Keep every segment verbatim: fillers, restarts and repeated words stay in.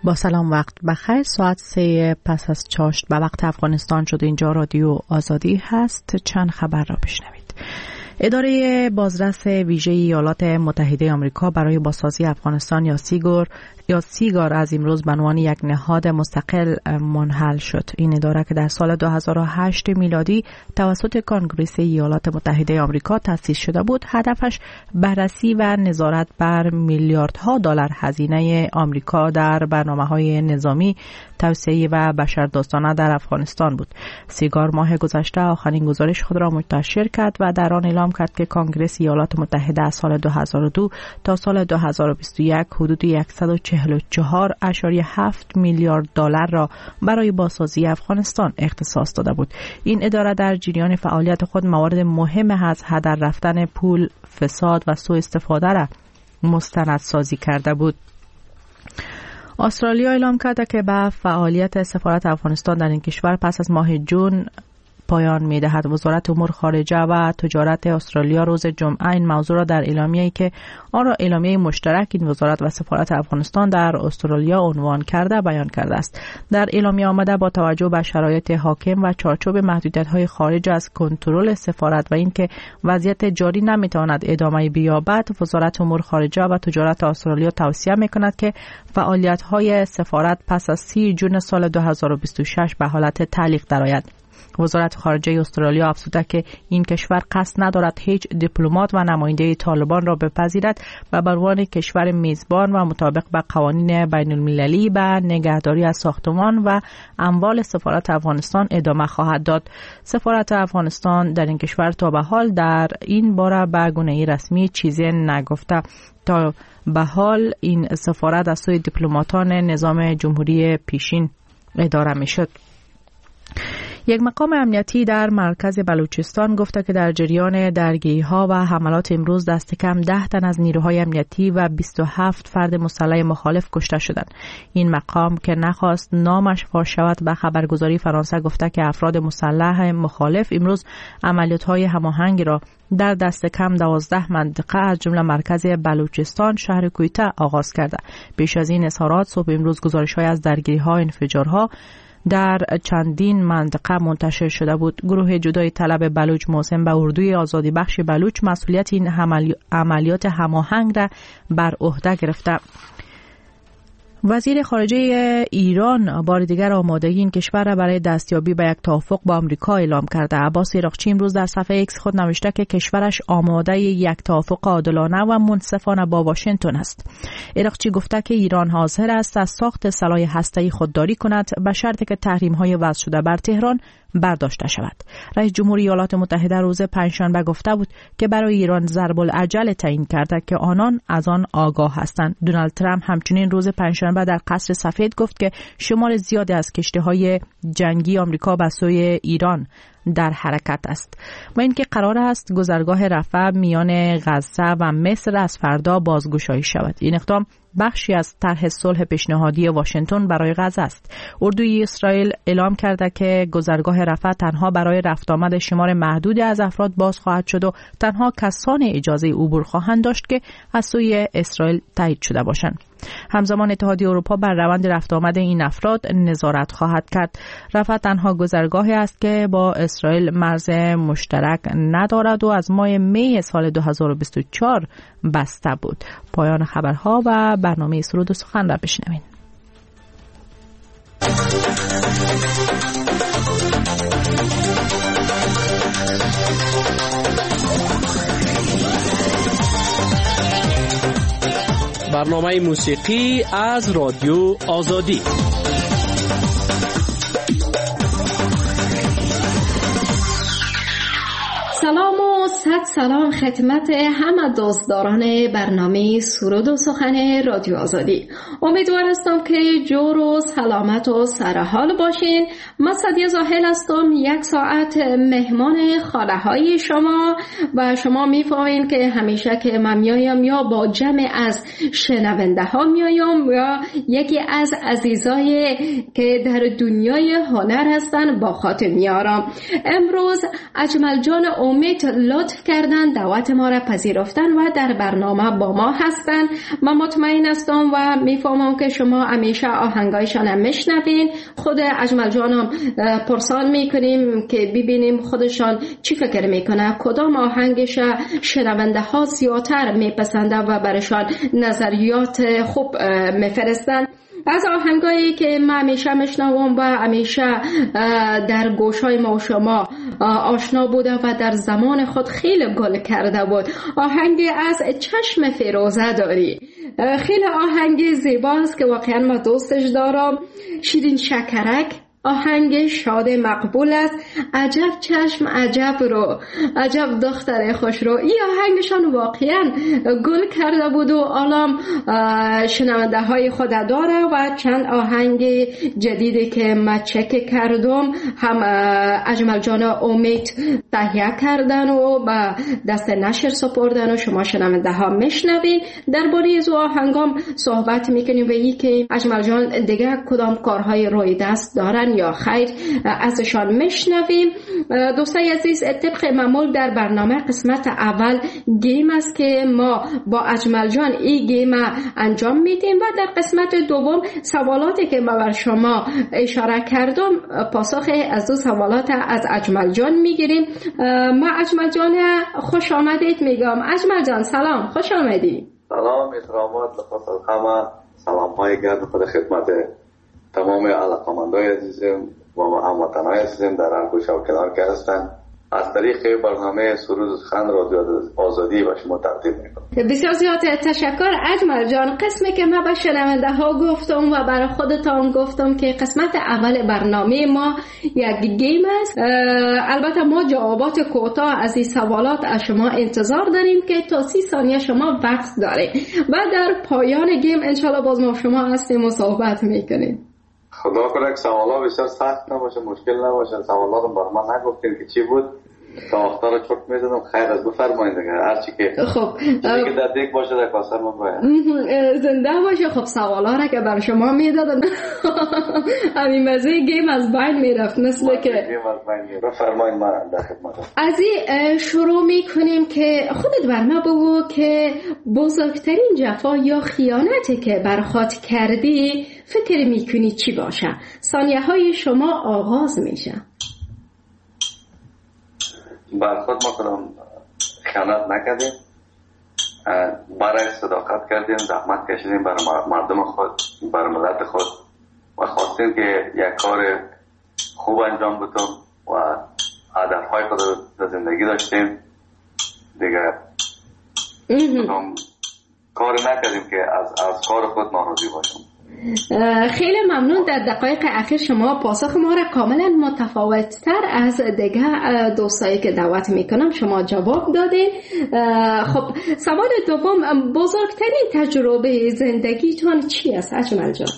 با سلام، وقت بخیر. ساعت سه پس از چاشت به وقت افغانستان شد. اینجا رادیو آزادی هست. چند خبر را بشنوید. اداره بازرس ویژه ایالات متحده آمریکا برای بازسازی افغانستان یا سیگار یا سیگار از امروز به عنوان یک نهاد مستقل منحل شد. این اداره که در سال دو هزار و هشت میلادی توسط کنگره ایالات متحده آمریکا تأسیس شده بود، هدفش بررسی و نظارت بر میلیاردها دلار هزینه آمریکا در برنامه‌های نظامی، توسعه و بشردوستانه در افغانستان بود. سیگار ماه گذشته آخرین گزارش خود را منتشر کرد و در آن اعلام کرد که کنگره ایالات متحده از سال دو هزار و دو تا سال دو هزار و بیست و یک حدود صد و چهل و چهار ممیز هفت میلیارد دلار را برای بازسازی افغانستان اختصاص داده بود. این اداره در جریان فعالیت خود موارد مهم از هدر رفتن پول، فساد و سوء استفاده را مستندسازی کرده بود. استرالیا اعلام کرده که به فعالیت سفارت افغانستان در این کشور پس از ماه جون پایان می‌دهد. وزارت امور خارجه و تجارت استرالیا روز جمعه این موضوع را در اعلامیه‌ای که آن را اعلامیه مشترک این وزارت و سفارت افغانستان در استرالیا عنوان کرده بیان کرده است. در اعلامیه آمده با توجه به شرایط حاکم و چارچوب محدودیت‌های خارج از کنترل سفارت و اینکه وضعیت جاری نمی‌تواند ادامه بیابد، وزارت امور خارجه و تجارت استرالیا توصیه می‌کند که فعالیت‌های سفارت پس از سی جون سال دو هزار و بیست و شش به حالت تعلیق درآید. وزارت خارجه استرالیا افزوده که این کشور قصد ندارد هیچ دیپلمات و نماینده طالبان را بپذیرد و به عنوان کشور میزبان و مطابق با قوانین بین المللی به نگهداری از ساختمان و اموال سفارت افغانستان ادامه خواهد داد. سفارت افغانستان در این کشور تا به حال در این باره به گونه‌ای رسمی چیزی نگفته. تا به حال این سفارت از سوی دیپلماتان نظام جمهوری پیشین اداره می‌شد. یک مقام امنیتی در مرکز بلوچستان گفته که در جریان درگیری‌ها و حملات امروز دست کم ده تن از نیروهای امنیتی و بیست و هفت فرد مسلح مخالف کشته شدند. این مقام که نخواست نامش فاش شود به خبرگزاری فرانسه گفته که افراد مسلح مخالف امروز عملیات‌های هماهنگ را در دست کم دوازده منطقه از جمله مرکز بلوچستان شهر کویته آغاز کرده. پیش از این اظهارات صبح امروز گزارش‌های از درگیری‌ها، انفجارها در چندین منطقه منتشر شده بود. گروه جدای طلب بلوچ محسن به اردوی آزادی بخش بلوچ مسئولیت این عملیات هماهنگ را بر عهده گرفته. وزیر خارجه ایران بار دیگر آمادگی این کشور را برای دستیابی به یک توافق با آمریکا اعلام کرده. عباس عراقچی امروز در صفحه ایکس خود نوشته که کشورش آماده یک توافق عادلانه و منصفانه با واشنگتن است. عراقچی گفته که ایران حاضر است از ساخت سلاح هسته‌ای خودداری کند به شرطی که تحریم‌های وضع شده بر تهران برداشته شود. رئیس جمهور ایالات متحده روز پنجشنبه گفته بود که برای ایران ضرب العجل تعیین کرده که آنان از آن آگاه هستند. دونالد ترامپ همچنین روز پنجشنبه در قصر سفید گفت که شمار زیادی از کشتی‌های جنگی آمریکا به سوی ایران در حرکت است و اینکه قرار است گذرگاه رفح میان غزه و مصر از فردا بازگشایی شود. این اقدام بخشی از طرح صلح پیشنهادی واشنگتن برای غزه است. اردوی اسرائیل اعلام کرده که گذرگاه رفح تنها برای رفت آمد شمار محدودی از افراد باز خواهد شد و تنها کسان اجازه عبور خواهند داشت که از سوی اسرائیل تایید شده باشند. همزمان اتحادیه اروپا بر روند رفت آمد این افراد نظارت خواهد کرد. رفح تنها گذرگاهی است که با اسرائیل مرز مشترک ندارد و از ماه می سال دو هزار و بیست و چهار بسته بود. پایان خبرها و برنامه سرود و سخن را بشنوین. برنامه موسیقی از رادیو آزادی. سلام و صد سلام خدمت همه دوستداران برنامه سرود و سخن رادیو آزادی. امیدوار هستم که جور و سلامت و سرحال باشین. من سعدیه زاهل هستم، یک ساعت مهمان خاله های شما و شما میفهمین که همیشه که من میایم یا با جمع از شنونده ها میایم یا یکی از عزیزای که در دنیای هنر هستن با خاطر میارم. امروز اجمل جان امید لطف کردن دعوت ما را پذیرفتن و در برنامه با ما هستن. من مطمئن هستم و میفهمم که شما همیشه آهنگایشان هم میشنوین. خود اجمل جانم پرسان میکنیم که ببینیم خودشان چی فکر میکنه، کدام آهنگش شنونده ها زیادتر میپسنده و برشان نظریات خوب میفرستن. از آهنگایی که ما همیشه میشنوم و همیشه در گوشای ما و شما آشنا بوده و در زمان خود خیلی گل کرده بود، آهنگ از چشم فیروزه داری. خیلی آهنگ زیباست که واقعا ما دوستش دارم. شیرین شکرک آهنگ شاد مقبول است. عجب چشم عجب رو، عجب دختر خوش رو. این آهنگشان واقعا گل کرده بود و الان شنونده های خود داره و چند آهنگ جدیدی که ما چک کردم هم اجمل جان امید تهیه کردن و با دست نشر سپردن و شما شنونده ها میشنوین. درباره از آهنگام صحبت میکنیم و ای که اجمل جان دیگه کدام کارهای روی دست دارن یا خیر ازشان میشنویم. دوستای عزیز، طبق معمول در برنامه قسمت اول گیم است که ما با اجمل جان این گیم انجام میدیم و در قسمت دوم سوالاتی که ما بر شما اشاره کردم پاسخ از دو سوالات از اجمل جان میگیریم. ما اجمل جان خوش آمدید میگم. اجمل جان سلام، خوش آمدی. سلام، احترامات لخص الخمه، سلام های گرد خود خدمت تمام علاقمندای عزیزم و هموطنای عزیزم در هر گوشه و کنار که هستن. از طریق برنامه سرود و سخن رادیو آزادی و شما تقدیم میکنم. بسیار زیاد تشکر اجمل جان. قسمی که ما به شنونده ها گفتم و برای خودتان گفتم که قسمت اول برنامه ما یک گیم است. البته ما جوابات کوتاه از این سوالات از شما انتظار داریم که تا سی ثانیه شما وقت دارید و در پایان گیم انشالله باز ما شما هستیم و صحبت میکنیم. خدا کنه که سوالا بسیار سخت نباشه، مشکل نباشه. سوالا رو برای من نگفتیم که چی بود، تا اختار رو چک میزنم. خیر از بفرمایید دیگه، هرچی که خب چیزی که در دیگ باشه در کاسه من باید زنده باشه. خب سوالا رو که برای شما میدادم همین مزه گیم از بین میرفت مثل که گیم از بین میرفت. بفرمایید من در خدمتم. از این شروع میکنیم که خودت بر ما بگو که بزرگترین جفا یا خیانتی که بر خود کردی فکر میکنی چی باشه؟ ثانیه های شما آغاز میشه. بر خود ما کنم خیانت نکردیم، برای صداقت کردیم، زحمت کشیدیم برای مردم خود، برای ملت خود و خواستیم که یک کار خوب انجام بدیم و هدفهای خود در زندگی داشتیم دیگه. کار نکردیم که از, از کار خود ناراضی باشیم. خیلی ممنون. در دقایق اخیر شما پاسخ ما را کاملا متفاوت‌تر از دیگه دوستایی که دعوت میکنم شما جواب دادین. خب سوال دوم، بزرگترین تجربه زندگیتون چی است اجمل جان؟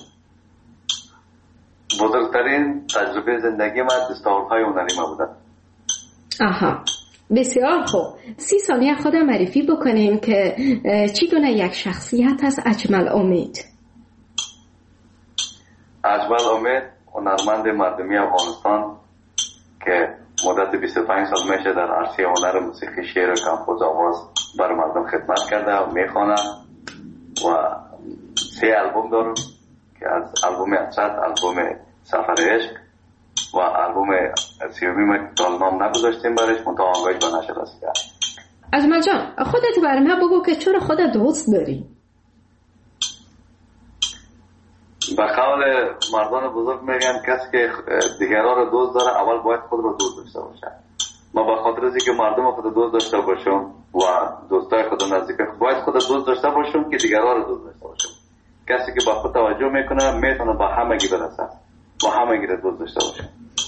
بزرگترین تجربه زندگی من دستاوردهای هنری ما بوده. آها، بسیار خوب. سی ثانیه خودم معرفی بکنیم که چی گونه یک شخصیت است اجمل امید؟ اجمل امید هنرمند مردمی افغانستان که مدت بیست و پنج سال میشه در عرصه هنر موسیقی، شعر و کمپوز آواز بر مردم خدمت کرده و میخوانم و سه البوم دارم که از البوم اصد، البوم سفر عشق و البوم سیومیم که نام نگذاشتیم برش منطقه آنگاهش به نشر رسیده. اجمل جان خودت بر من بگو که چرا خودت دوست داری؟ به قول مردان بزرگ میگن کسی که دیگران رو دوست داره اول باید خود رو دوست داشته باشه. ما به خاطر از اینکه مردم خود دوست داشته باشم و دوستای خود نزدیک باید خود دوست داشته باشم که دیگران رو دوست داشته باشم. کسی که به خود توجه میکنه میتونه به همگی برسه و همگی رو دوست داشته باشه.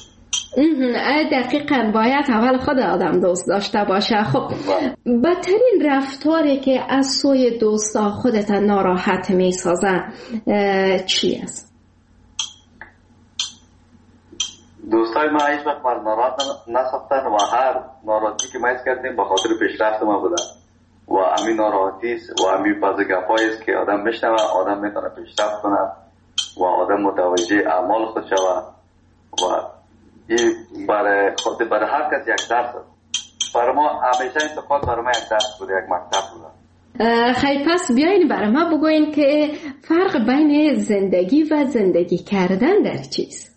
دقیقاً باید اول خود آدم دوست داشته باشه. خب بدترین رفتاری که از سوی دوستا خودت ناراحت میسازن چی است؟ دوستای ما هیچ وقت من ناراحت نساختن و هر ناراحتی که ما حس کردیم به خاطر پیشرفت ما بوده و همین ناراحتی و همین بعض گپایی است که آدم میشنوه آدم میتونه پیشرفت کنه و آدم متوجه اعمال خود شوه و این برای خود برای هر کس یک درس است برای ما همیشه انتقاد برای ما یک درس بود، یک مکتب بود. خیلی پس بیاین برای ما بگوین که فرق بین زندگی و زندگی کردن در چیست؟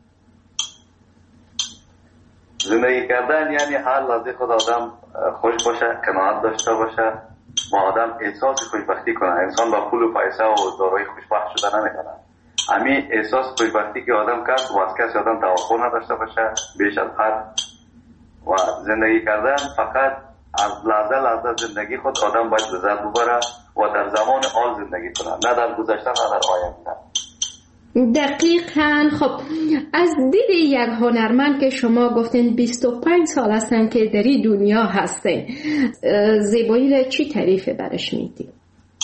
زندگی کردن یعنی هر لحظه خود آدم خوش باشه، قناعت داشته باشه و آدم احساس خوشبختی کنه. انسان با پول و پیسه و دارایی خوشبخت شده نمیکنه. همین احساس خوشبختی که آدم کرد و از کسی آدم توقع نداشته باشه بیش از حد. و زندگی کردن فقط از لحظه لحظه زندگی خود آدم باید لذت ببره و در زمان حال زندگی کنه، نه در گذشته نه در آینده. دقیقاً. خب از دید یک هنرمند که شما گفتین بیست و پنج سال هستن که در این دنیا هستین، زیبایی را چی تعریف برش میدید؟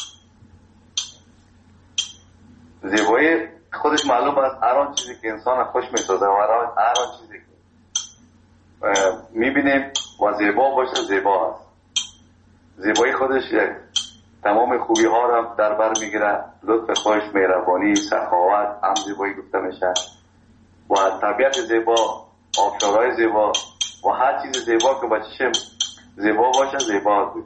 زیبایی خودش معلوم است هر آن چیزی که انسان خوش میسازه و هر آن چیزی که میبینیم و زیبا باشه زیبا است. زیبایی خودش یک تمام خوبی ها را در بر میگیره. لطف خوش، مهربانی، سخاوت هم زیبایی گفته میشه و طبیعت زیبا، آبشارهای زیبا و هر چیز زیبا که با چشم زیبا باشه زیبا بود.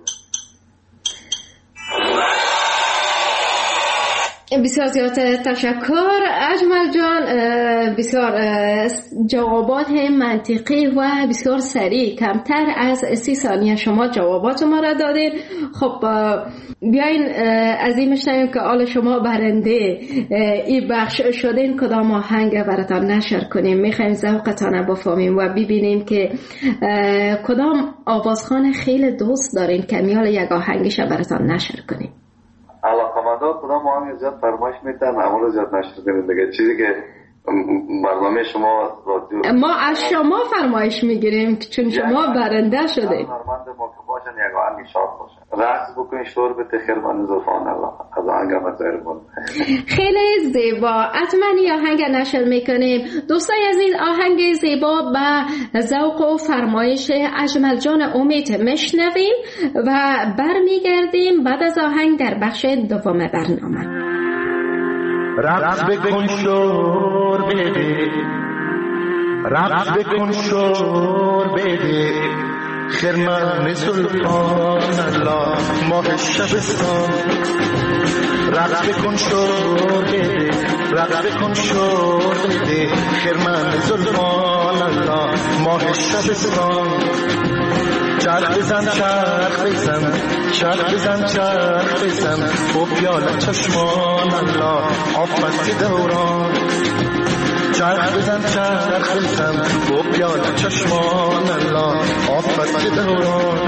بسیار زیاد تشکر اجمل جان، بسیار جوابات منطقی و بسیار سریع، کمتر از سی ثانیه شما جوابات ما را دادید. خب بیاین از این میشنویم که آل شما برنده این بخش شدین کدام آهنگ براتان نشر کنیم. میخوایم ذوقتان بفهمیم و ببینیم که کدام آوازخوان خیلی دوست دارین که میال یک آهنگش براتان نشر کنیم. علاقمندان کدام آهنگ زیاد فرمایش میتن اما زیاد نشر کنید دیگه. چیزی که برنامه شما رادیو ما از شما فرمایش میگیریم چون شما برنده شده. هنرمند ما که باشن یک آهنگ شاد باشه، رقص بکنین، شور بده خیر من زلفان الله از آهنگ مزهر بود. خیلی زیبا. حتما این آهنگ نشر میکنیم. دوستای عزیز، آهنگ زیبا به ذوق و فرمایش اجمل جان امید میشنویم و برمیگردیم بعد از آهنگ در بخش دوم برنامه. رقص بکن شور بده، رقص بکن شور بده، خرمن سلطان الله ماه شبستان. رقص بکن شور بده، رقص بکن شور بده، خرمن سلطان الله ماه شبستان. چرخ بزن چرخ بزن چرخ بزن چرخ بزن و پیاله چشمان الله آفت دوران. چرخ بزن چرخ بزن و پیاله چشمان الله آفت دوران.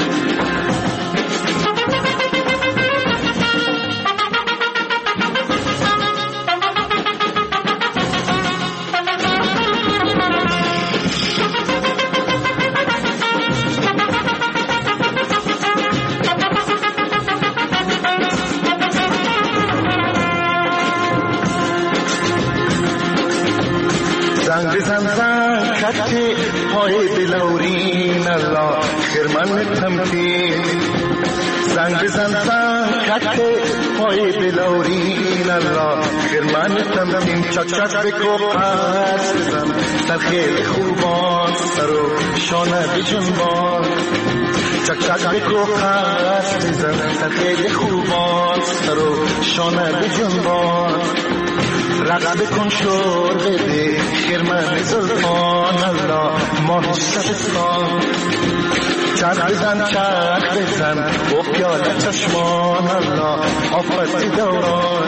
زنگ بزن زنگ خط پای بلورین الله خرمن تمکین. زنگ بزن زنگ خط پای بلورین الله خرمن تمکین. چک چک بکو پس بزن در خیلی خوبان سر و شانه بجنبان. چک چک بکو پس بزن در خیلی خوبان سر و شانه بجنبان. رقص بکن شور بده خرمن زلفان الله ماه شبستان. چرخ بزن چرخ بزن و پیاله چشمان الله آفت دوران.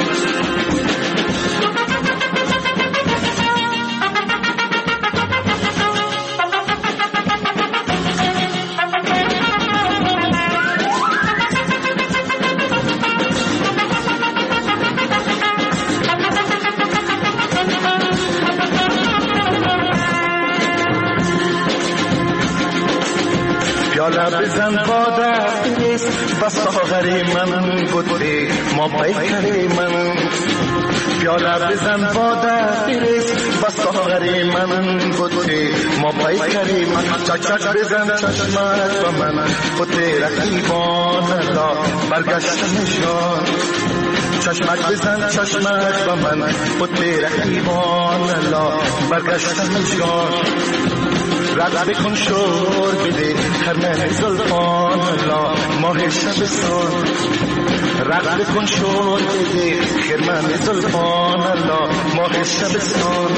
پیاله بزن باده بیست و ساغری من بوده ما بیکری من. پیاله بزن باده بیست و ساغری من بوده ما بیکری من. چک چک بزن چشمت و من بوده رقیبان الله برگشت نشان. چشمک بزن چشمک و من بوده رقیبان الله برگشت نشان. رد بکن شور بده خرمن زلفان الله ماه شبستان رد بکن شور بده خرمن زلفان الله ماه شبستان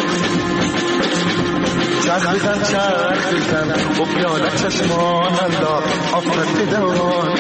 چرخ بزن چرخ بزن و پیاله چشمان الله آفت دوران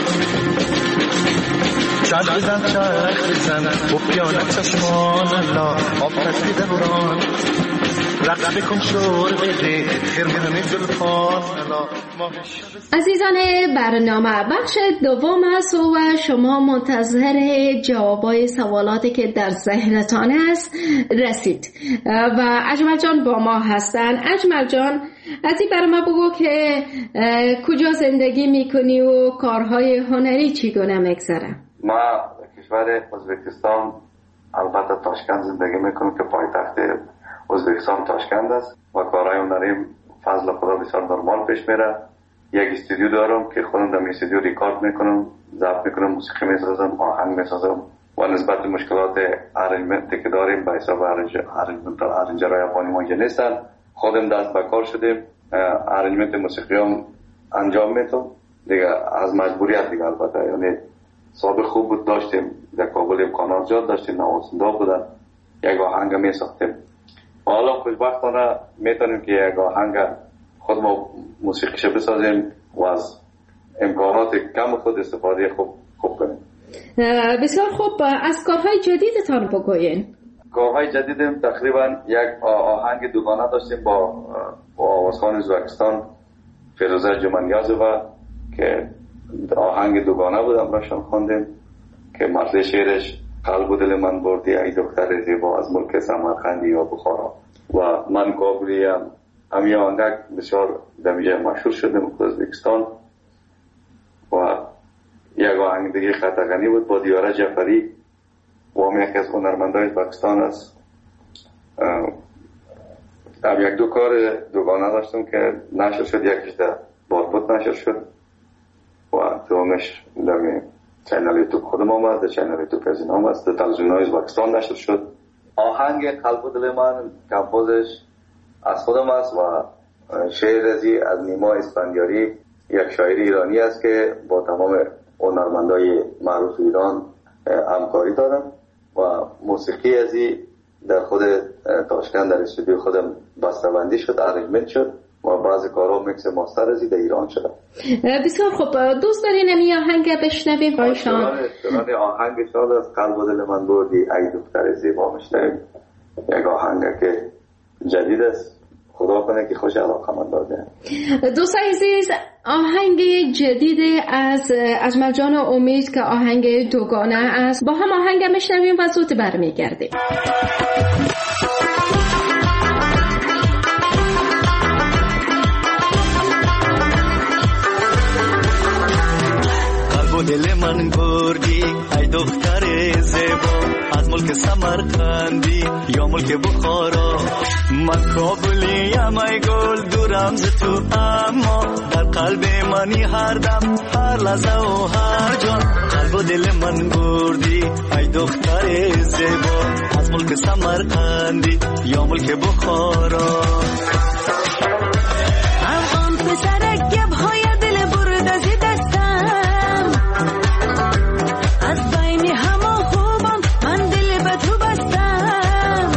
چرخ بزن چرخ بزن و پیاله چشمان الله آفت دوران رقص بکن شور بده خرمن زلفان الله. عزیزان برنامه بخش دوم است و شما منتظر جوابای سوالاتی که در ذهنتان است رسید و اجمل جان با ما هستن. اجمل جان از این برنامه بگو که کجا زندگی میکنی و کارهای هنری چگونه میگذره؟ ما کشور ازبکستان البته تاشکند زندگی میکنم که پایتخت ازبکستان تاشکند است و کارهای هنریم فضل خدا بسیار نرمال پیش میره. یک استودیو دارم که خودم در استودیو ریکارد میکنم، ضبط میکنم، موسیقی میسازم، آهنگ میسازم و نسبت مشکلات ارنجمنتی که داریم به حساب ارنجمنت ارنجرهای افغانی ما نیستن، خودم دست به کار شدیم، ارنجمنت موسیقی هم انجام میدم دیگه از مجبوریت دیگه. البته یعنی سابق خوب بود، داشتیم در کابل امکانات زیاد داشتیم، نوازنده بودن، یک آهنگ میساختیم. حالا خوشبختانه میتونیم که یک آهنگ خود ما موسیقیش بسازیم و از امکانات کم خود استفاده خوب خوب کنیم. بسیار خوب. از کارهای جدیدتان بگوین. کارهای جدیدم تقریبا یک آهنگ دوگانه داشتیم با آوازخوان ازبکستان فیروزه جمنیازova که آهنگ دوگانه بود، امرشان خواندیم که متن شعرش قلب و دل من بردی ای دختر زیبا از ملک سمرقندی یا بخارا و من کابلی هم همین آهنگ بسیار دمیجه مشهور شده در ازبکستان. و یک آهنگ دیگه خطغنی بود با دیاره جعفری و هم یکی از هنرمندای ازبکستان است. اب یک دو کار دوگانه داشتم که نشر شد، یکیش در بارپوت نشر شد و دومش در چینل یوتیوب خودم آمد، در چینل یوتیوب از این آمد، در تلویزیون های ازبکستان نشر شد. آهنگ قلب و دل من کمپوزش از خودم است و شعر ازی از نیما اسفندیاری، یک شاعر ایرانی است که با تمام هنرمندای معروف ایران همکاری دارم و موسیقی ازی در خود تاشکند در استودیو خودم بسته‌بندی شد، ارنجمنت شد و بعضی کارها میکس ماستر ازی در ایران شده. بسیار خوب. دوست دارین این آهنگ بشنویم با شما؟ دلان آهنگ شاد از قلب و دل من بردی ای دختر زیبا میشنویم. یک آهنگ که جدید است، خدا کنه که خوش علاقه من داده. دوستان عزیز، آهنگ جدید از اجمل جان امید که آهنگ دوگانه است، با هم آهنگ میشنویم و زود برمیگردیم. دل من بردی ای دختر زیبا از ملک سمرقندی یا ملک بخارا، من کابلیم ای گل دورم ز تو، اما در قلب منی هر دم هر لحظه و هر جان. قلب و دل من بردی ای دختر زیبا از ملک سمرقندی یا ملک بخارا. افغان پسرک گبهای دل برد از دستم، از بین همه خوبان من دل به تو بستم،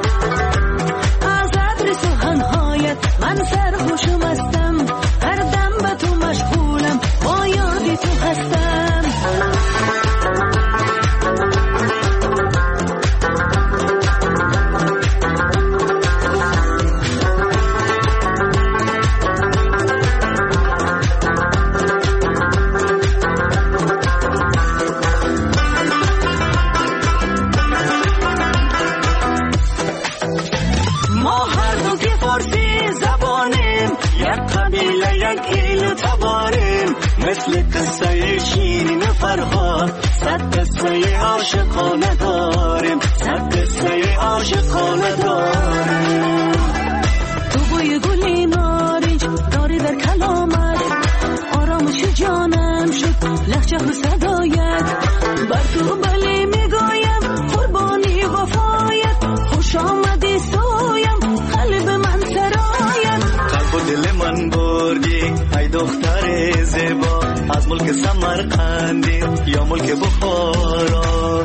از عطر سخنهایت من سرخوشم هستم، هر دم به تو مشغولم با یاد تو هستم. مثل قصه شیرین فرهاد صد قصه عاشقانه داریم، صد قصه عاشقانه داریم. تو بوی گلی نارنج داری در کلامت، آرامش جانم شد لحجه و صدایت، بر تو بلی میگویم قربانی وفایت، خوش آمدی سویم قلب من سرایت. قلب و دل من دختر زیبا از ملک سمرقندی یا ملک بخارا.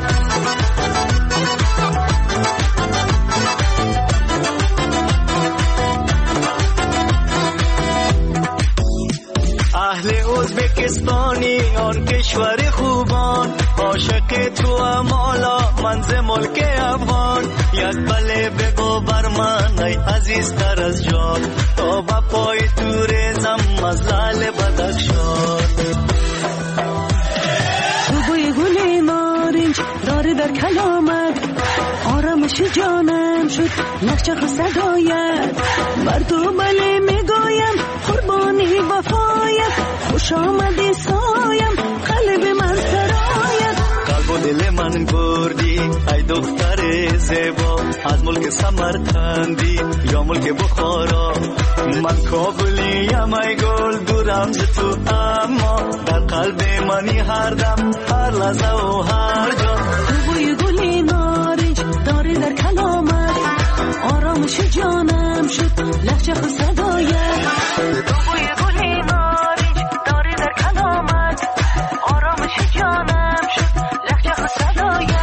اهل ازبکستانی آن کشور خوبان، عاشق تو امالا منز ملک افغان. یک بله بگو بر من ای عزیزتر از جان، تا با پای تو ریزم از لعل بدخشان. تو بوی گل نارنج داره در کلامت، آرامش جانم شد نقشق صدایت. بر تو بله میگویم قربانی وفایت، خوش آمدی سایم قلب من سرایت. قلب و دل من بردی ای دختر زیبا از ملک سمرقندی یا ملک بخارا. من کابلیم ای گل دورم ز تو، اما در قلب منی هر دم هر لحظه و هر جا. تو بوی گلی نارنج داره در کلامت، آرامش جانم شد لحجه و صدایت. تو بوی گلی نارنج داره در کلامت، آرامش جانم شد لحجه و صدایت.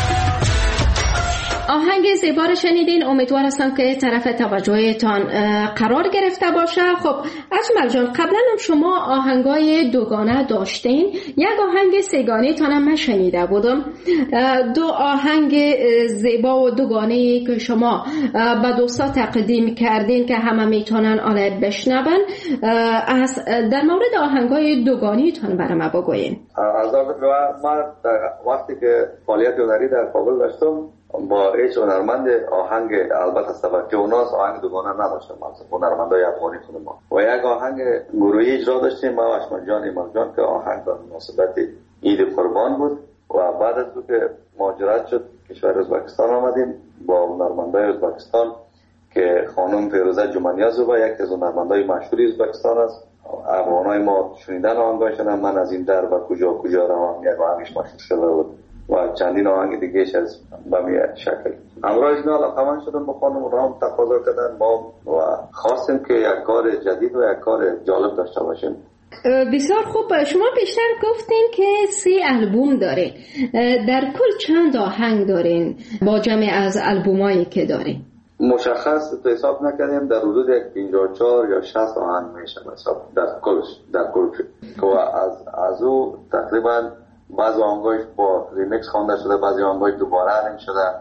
آهنگ زیبا رو شنیدین، امیدوار هستم که طرف توجهتان قرار گرفته باشه. خب اجمل جان، قبلا هم شما آهنگای دوگانه داشتین، یک آهنگ سگانه تانم من شنیده بودم. دو آهنگ زیبا و دوگانه که شما به دوستا تقدیم کردین که همه میتونن آن بشنون، از در مورد آهنگای دوگانه تان برام بگوین. از من وقتی که فعالیت هنری در کابل داشتم با هیچ هنرمند آهنگ، البته از طبقه اوناس آهنگ دوگانه نداشتم، مثلا هنرمندای افغانی خود ما، و یک آهنگ گروهی اجرا داشتیم ما و اشمل جان ایمان جان که آهنگ به مناسبت عید قربان بود. و بعد از اون که مهاجرت شد کشور ازبکستان آمدیم با هنرمندای ازبکستان که خانم فیروزه جمانیازووا یک از هنرمندای مشهور ازبکستان است. افغانای ما شنیدن آهنگاشون، من از این در و کجا کجا روم یک آهنگش مشهور شده بود و چندین آهنگ دیگهش از بمی شکل. امروز اینا علاقمند شدم با خانم و رام تقاضا کردن ما و خواستیم که یک کار جدید و یک کار جالب داشته باشیم. بسیار خوب. شما بیشتر گفتین که سی البوم دارین، در کل چند آهنگ دارین با جمع از البومایی که دارین؟ مشخص تو حساب نکردیم، در حدود پنجاه و چهار یا شصت آهنگ میشه حساب در کلش در کل و از از او تقریبا بعضی آهنگاش با ریمیکس خوانده شده، بعضی آهنگاش دوباره ارنج شده.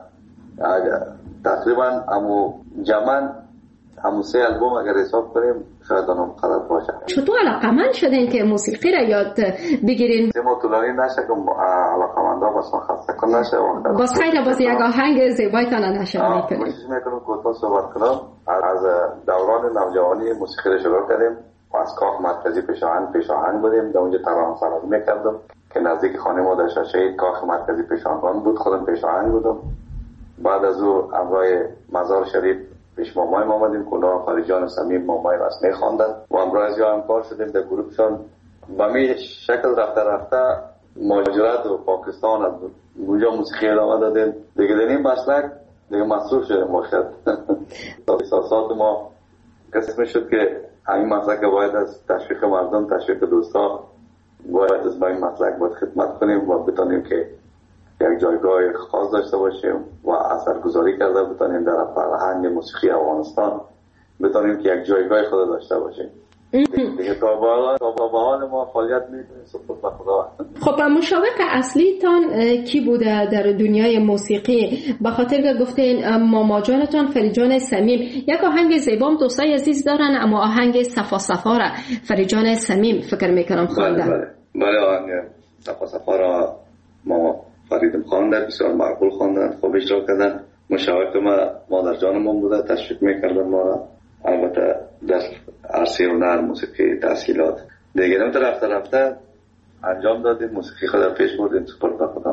تقریبا همو جمعاً همو سه البوم اگر حساب کنیم شاید آنم غلط باشه. چطور علاقمند شدین که موسیقی را یاد بگیرین؟ ما طولانی نشه که علاقمندا بس ما خسته کن نشه. باز خیلی باز یک آهنگ زیبایتان نشه میکنیم. کوشش میکنم کوتاه صحبت کنم. از دوران نوجوانی موسیقی را شروع کردیم و از کاخ مرکزی پیشاهنگ پیشاهنگ بودیم، در اونجا ترانه سرایی میکردم که نزدیک خانه ما در شاشه کاخ مرکزی پیشاهنگ بود، خودم پیشاهنگ بودم. بعد از او امرای مزار شریف پیش مامای ما آمدیم، کلاه خارجان سمیم مامای رسمی خواندن و امروز یا همکار شدیم در گروهشان. با می شکل رفته رفته مهاجرت و پاکستان از اونجا موسیقی ادامه دادیم دیگه. در این مسلک دیگه مصروف شدیم باشد. احساسات ما قسم شد که همین مسلک باید از تشویق مردم، تشویق دوستا باید از با این مسلک باید خدمت کنیم و بتانیم که یک جایگاه خاص داشته باشیم و اثرگذاری کرده بتانیم در فرهنگ موسیقی افغانستان، بتانیم که یک جایگاه خود داشته باشیم. دیگه تا به حال ما فعالیت میکنیم سپرد به خدا. خب مشاوق اصلی تان کی بوده در دنیای موسیقی؟ به خاطر که گفتین ماما جانتان فریجان سمیم، یک آهنگ زیبام دوستای عزیز دارن، اما آهنگ صفا صفا را فریجان سمیم فکر میکنم خواندن. بله بله بله آهنگ صفا صفا را ماما فریدم خواندن، بسیار معقول خواندن، خوب اجرا کردن. مشاوق ما مادر جانمون بوده، تشویق میکردن ما را. البته در عرصه هنر موسیقی تحصیلات دیگه هم رفته رفته انجام دادیم، موسیقی خود را پیش بردیم سپرد به خدا.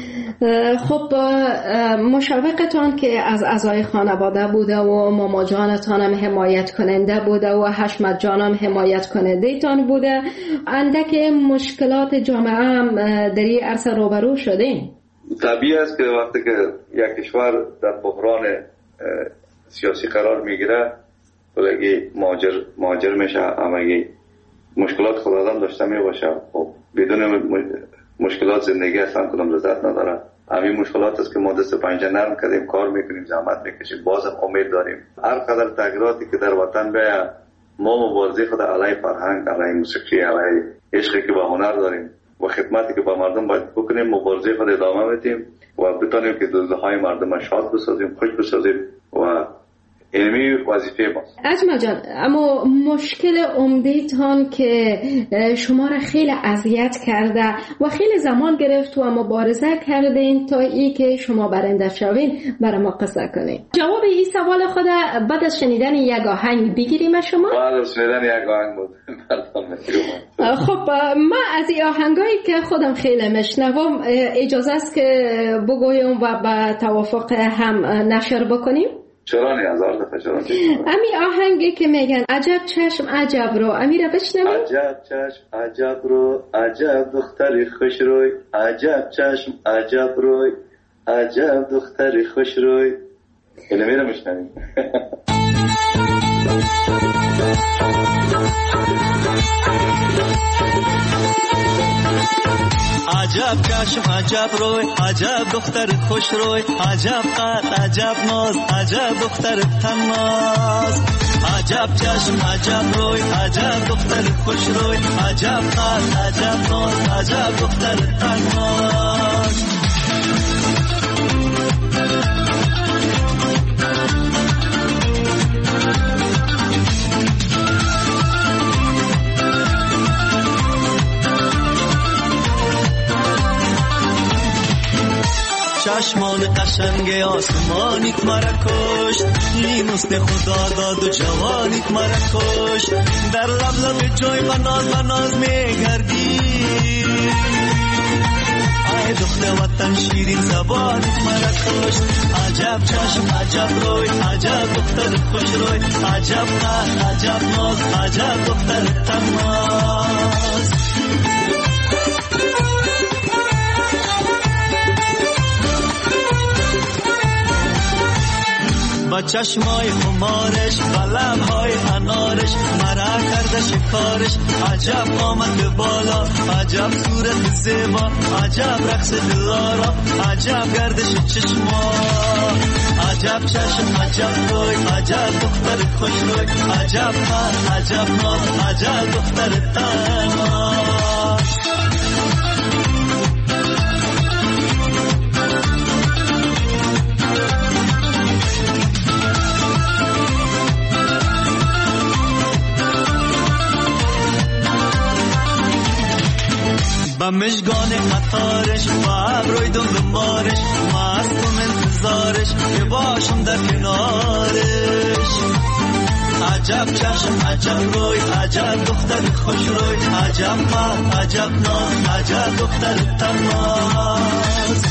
خب مشاوقتان که از اعضای خانواده بوده و ماما جانتان هم حمایت کننده بوده و حشمت جان هم حمایت کننده تان بوده، اندک مشکلات جامعه هم در این عرصه روبرو شدین؟ طبیعی است که وقتی که یک کشور در بحران سیاسی قرار میگیره بلگی مهاجر مهاجر میشه، همگی مشکلات خود آدم داشته می باشه، خب بدون مشکلات زندگی اصلا کدام لذت نداره. همین مشکلات است که ما دست پنجه نرم کردیم، کار میکنیم، زحمت میکشیم، باز امید داریم. هر قدر تغییراتی که در وطن بیاید، ما مبارزه خود علیه فرهنگ، علیه موسیقی، علیه عشقی که به هنر داریم و خدمتی که به مردم باید بکنیم، مبارزه خود ادامه میدیم و بتونیم که دلهای مردم شاد بسازیم، خوش بسازیم و علمی وظیفه ماست. اجمل جان، اما مشکل عمده‌تان که شما را خیلی اذیت کرده و خیلی زمان گرفت و مبارزه کردین تا ای که شما برنده شوین، برای ما قصه کنین. جواب این سوال خود بعد از شنیدن یک آهنگ بگیریم شما؟ بعد از شنیدن یک آهنگ بود. خب ما از این آهنگایی که خودم خیلی میشنوم اجازه است که بگویم و به توافق هم نشر بکنیم؟ چرا نه؟ هزار دفعه چرا نه؟ امی آهنگی که میگن عجب چشم عجب رو، امی را بشنویم. عجب چشم عجب رو، عجب دختری خوش روی، عجب چشم عجب روی، عجب دختری خوش روی. اینو میرم بشنویم. عجب چشم عجب روی، عجب دختر خوش روی، عجب قد عجب ناز، عجب دختر تناز. عجب چشم عجب روی، عجب دختر خوش روی، عجب قد عجب ناز، عجب دختر تناز. چشمان قشنگ آسمانیت مرا کشت، این حسن خدا داد و جوانیت مرا کشت. در لب لب جوی و ناز و ناز میگردی، ای دختر وطن شیرین زبانیت مرا کشت. عجب چشم عجب روی، عجب دختر خوش روی، عجب قد عجب ناز، عجب دختر تناز. با چشمای خمارش، با لبهای انارش، مرا کرده شکارش. عجب آمد بالا، عجب صورت زیبا، عجب رقص دلارا، عجب گردش چشما. عجب چشم عجب روی، عجب دختر خوش روی، عجب قد عجب ناز، عجب دختر تناز. با مشگان قطارش، با ابروی دنبالش، مستم انتظارش که باشم در کنارش. عجب چشم عجب روی، عجب دختر خوش روی، عجب قد عجب ناز، عجب دختر تناز.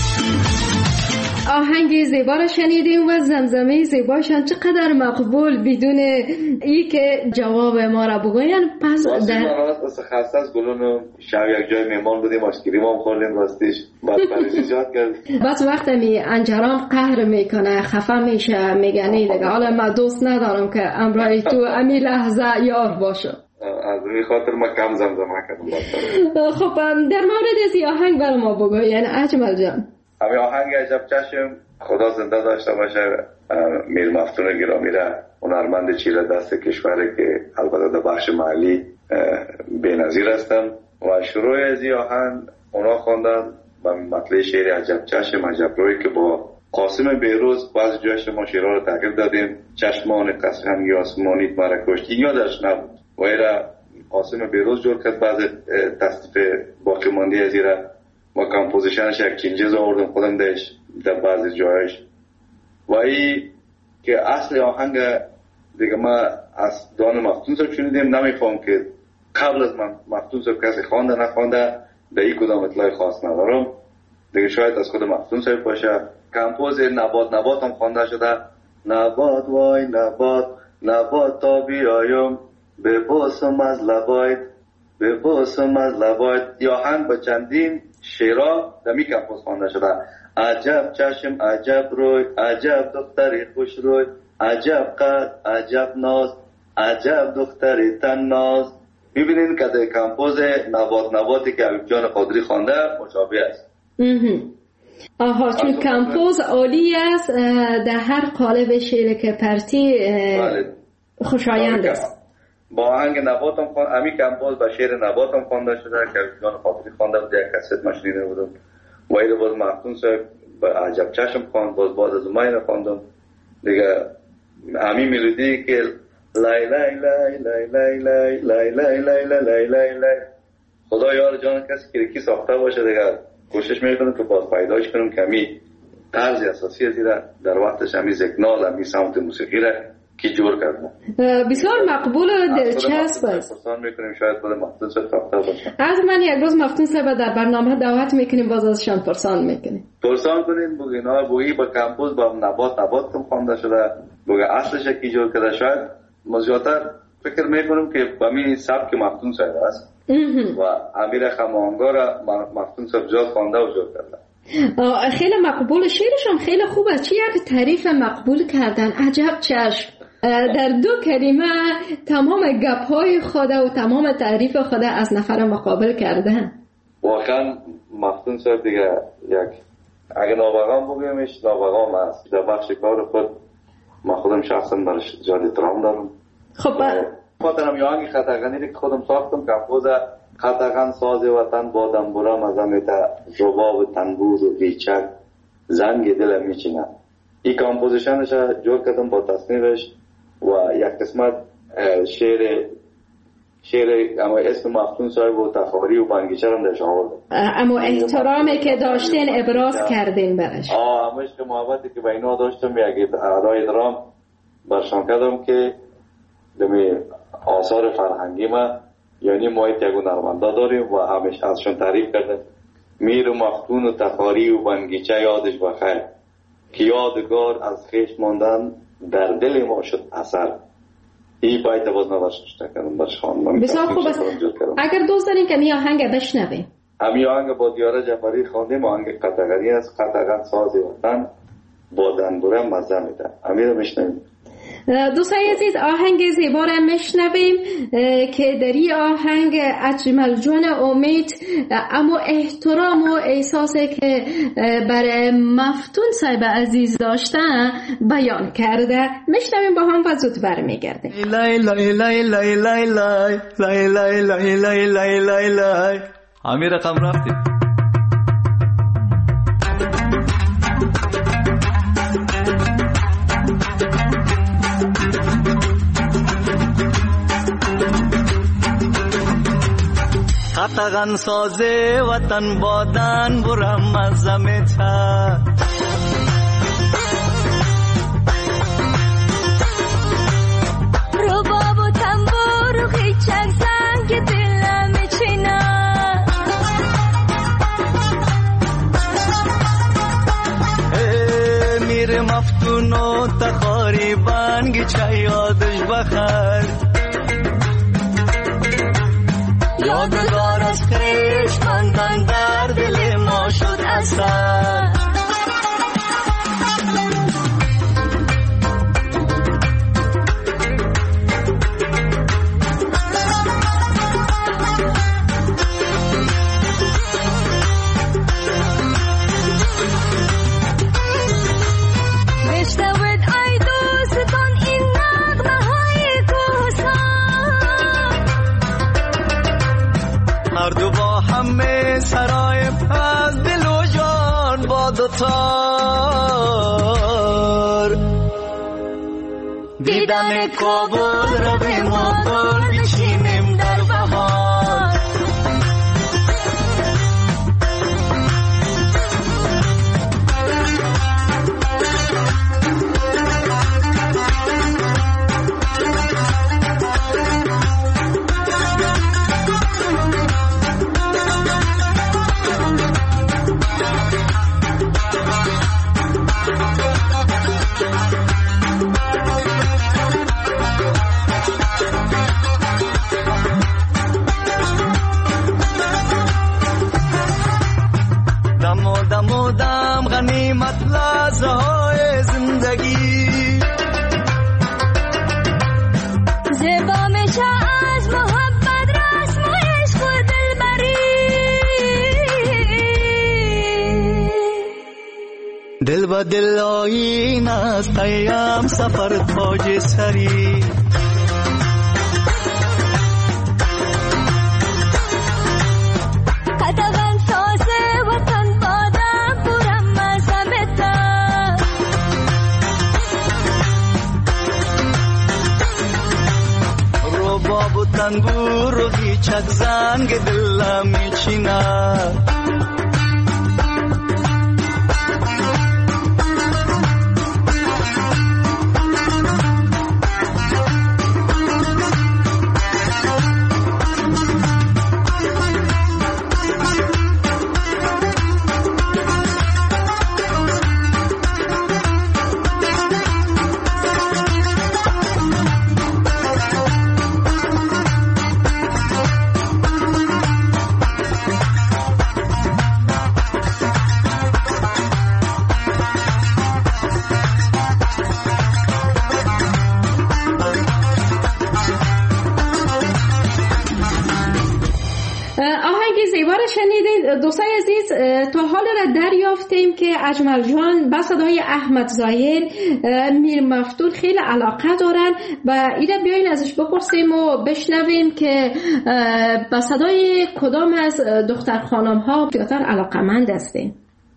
آهنگ زیبا را شنیدیم و زمزمه زیباشان چقدر مقبول، بدون ای که جواب ما را بگوین. پس در واسه خاص از گلونو شب یک جای مهمان بودیم، آشکریم هم خوردیم راستش، بعد پریزی زیاد کردیم. بعد وقت می انجران قهر میکنه، خفه میشه، میگه نه دیگه حالا من دوست ندارم که امرای تو امی لحظه یار باشه. از این خاطر ما کم زمزمه کردم. خب در مورد از این آهنگ برای ما بگوین اجمل جان. همین آهنگ عجب چشم خدا زنده داشته باشه. میر مفتون گرامی را، هنرمند چیره دست کشوره که البته در بخش محلی بی‌نظیر هستن و شروع از این آهنگ اونا خواندن با مطلع شعر عجب چشم عجب روی که با قاسم بیروز بعضی جایش ما شعرها رو تغییر دادیم. چشمان قشنگ آسمانیت مرا کشت یادش نبود و ایرا قاسم بیروز جور کرد، بعضی تصدیف باقی ماندی از ایرا و کمپوزیشنش یک چینجز آوردم خودم دهش در بعضی جایش. و ای که اصل آهنگ دیگه ما از دان مفتون صاحب شنیدیم، نمیفهم که قبل از من مفتون صاحب کسی خوانده نخوانده، در این کدام اطلاع خاص ندارم دیگه، شاید از خود مفتون صاحب باشه. کمپوز نبات نبات هم خوانده شده، نبات وای نبات نبات تا بیایم به باسم از لبایت به باسم از لبایت. یا هم با چندین شعرها دمی کمپوز خوانده شده. عجب چشم عجب روی، عجب دختری خوش روی، عجب قد عجب ناز، عجب دختری تناز. میبینین که در کمپوز نبات نباتی که حبیب جان قادری خوانده مشابه است. آها، چون کمپوز عالی است در هر قالب شعر که پرتی خوشایند است. با آهنگ نبات هم خوانده، امی کمپوز با شعر نبات هم خوانده شده که حبیب جان قادری خوانده بود، یک کست مشنیده بودم. و ایده باز مفتون صاحب با عجب چشم خواند، باز باز از اومای خواندم دیگه. امی ملودی که لای لای لای لای لای لای لای لای لای لای لای لای، خدا یار جان کسی که کی ساخته باشه دیگه کوشش میکنم که باز پیداش کنم که امی طرز اساسی از دیره در وقتش امی زکنال امی سمت موسیقی را کی جور کردم. بسیار مقبول و دلچسب است. پرسان میکنیم شاید خود مفتون صاحب ساخته باشه. از من یک روز مفتون صاحب در برنامه دعوت میکنیم، باز ازشان پرسان میکنیم. پرسان کنین بگین ها بویی با کمپوز با نبات نبات کم خوانده شده، بگه اصلش کی جور کرده. شاید مزیاتر فکر میکنم که با می سبک مفتون صاحب است و امیر خمانگا را مفتون صاحب زیاد خوانده و جور کرده. خیلی مقبول، شعرش هم خیلی خوب است. چه یک تعریف مقبول کردن، عجب چشم. در دو کلمه تمام گپ‌های خود و تمام تعریف خود از نفر مقابل کردن. واقعا مفتون صاحب دیگه یک اگه نابغام بگیمش نابغام است. در بخش کار خود من خودم شخصا برش زیاد احترام دارم. خب خاطرم یا آنگی خطاقانی که خودم ساختم کمپوز خطاقان ساز وطن با دنبورم از امیتا رباب تنبور و بیچک زنگ دل میچینم. این کمپوزیشنش جور کردم با تصنیفش و یک قسمت شعر شعر اما اسم مفتون صاحب و تخاری و بنگیچه هم درش آوردم. اما احترامی که داشتین ابراز کردین برش. آه همش که محبتی که با اینا داشتم یک ارائه درام برشان کردم که دمی آثار فرهنگی ما یعنی ما یکو نرمنده داریم و همش ازشون تعریف کردم. میر و مفتون و تخاری و بنگیچه یادش بخیر که یادگار از خیش ماندن در دل ما شد اثر. این باید باز نداشت کردم برش خواندم. بسیار خوب است. اگر دوست دارین که می آهنگ بشنویم. همی آهنگ با دیاره جعفری خواندیم، آهنگ قطغنی است. قطغن ساز وطن با دنبوره مزه میده. همی رو میشنویم. دوستان عزیز آهنگ زیبا را میشنویم که در این آهنگ اجمل جان امید اما احترام و احساسی که برای مفتون صاحب عزیز داشتن بیان کرده. میشنویم با هم و زود برمیگردیم. لای لای لای لای لای لای لای لای لای لای لای لای لای همین رقم رفتیم. قطغن سازه وطن بادن برم از زمتا رباب و تنبور و خیچک زنگ دلم چینا میر مفتون و تخاری بانگی چه یادش بخیر یادگار از خیش ماندن در دل ما شد اثر. سرای از دل و جان با دوتار دیدن کابل را به ما گل بچینیم در بهار. دم غنیمت لحظه های زندگی زیبا میشه از محبت را دل با دل آیین است ایم سفر تاج سری قدغن ساز وطن بادم پورم مزمتا رو باب تنبور رو هیچک زنگ دل میچینه دوستای عزیز، تا حال را دریافتیم که اجمل جان با صدای احمد ظاهر میر مفتون خیلی علاقه دارن و اینا بیاین ازش بپرسیم و بشنویم که با صدای کدام از دختر خانم ها بیشتر علاقه‌مند هستین.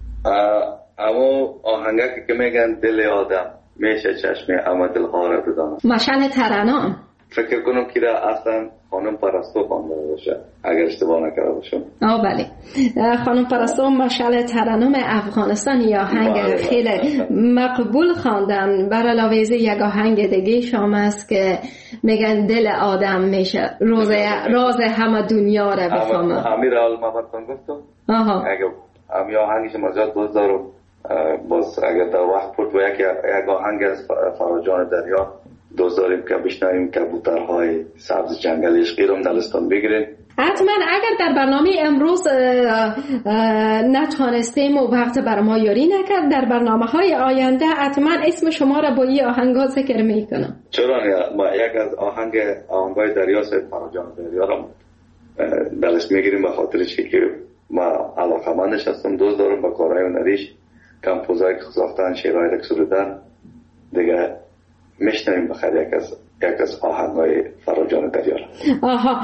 اما آهنگی که میگن دل آدم میشه چشم اما دلها را بدانم، مشعل ترنم فکر کنم که اصلا خانم پرستو خوانده باشه اگر اشتباه نکرده باشم. آه بله، خانم پرستو مشعل ترنم افغانستان یا آهنگ خیلی مقبول خواندن. بر علاوه از یک آهنگ دیگه شام است که میگن دل آدم میشه روز راز همه دنیا را بفهمه. امیر آل محمد گفتم. آها. اگه امی آهنگش مزاد باز دارم باز اگر در وقت پرت و یک یک آهنگ از فراجان دریا دوست داریم که بشنویم کبوترهای سبز جنگل عشقی رو دلستان بگیریم. حتما اگر در برنامه امروز نتوانستیم و وقت بر ما یاری نکرد، در برنامه های آینده حتما اسم شما را با این آهنگ ها ذکر میکنم. چرا نه؟ ما یک از آهنگ آهنگای دریا سید فراجان دریا را دلست میگیریم به خاطر چی که ما علاقمندش هستم، دوست دارم با کارهای هنریش کمپوزایی که ساختن، شعرهای که سرودن دیگه میشنویم بخیر یک از یک از آهنگای فراجان دریا. آها،